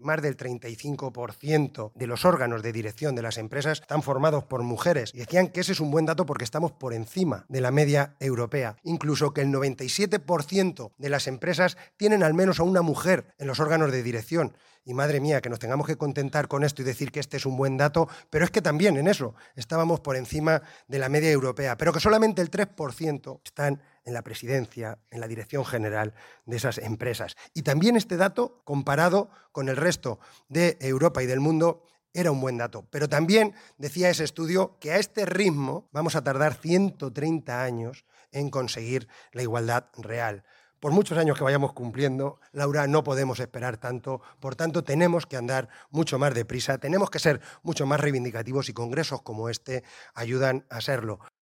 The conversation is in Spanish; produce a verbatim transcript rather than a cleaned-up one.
más del treinta y cinco por ciento de los órganos de dirección de las empresas están formados por mujeres. Y decían que ese es un buen dato porque estamos por encima de la media europea. Incluso que el noventa y siete por ciento de las empresas tienen al menos a una mujer en los órganos de dirección. Y madre mía, que nos tengamos que contentar con esto y decir que este es un buen dato, pero es que también en eso estábamos por encima de la media europea, pero que solamente el tres por ciento están en la presidencia, en la dirección general de esas empresas. Y también este dato, comparado con el resto de Europa y del mundo, era un buen dato. Pero también decía ese estudio que a este ritmo vamos a tardar ciento treinta años en conseguir la igualdad real. Por muchos años que vayamos cumpliendo, Laura, no podemos esperar tanto, por tanto tenemos que andar mucho más deprisa, tenemos que ser mucho más reivindicativos y congresos como este ayudan a serlo.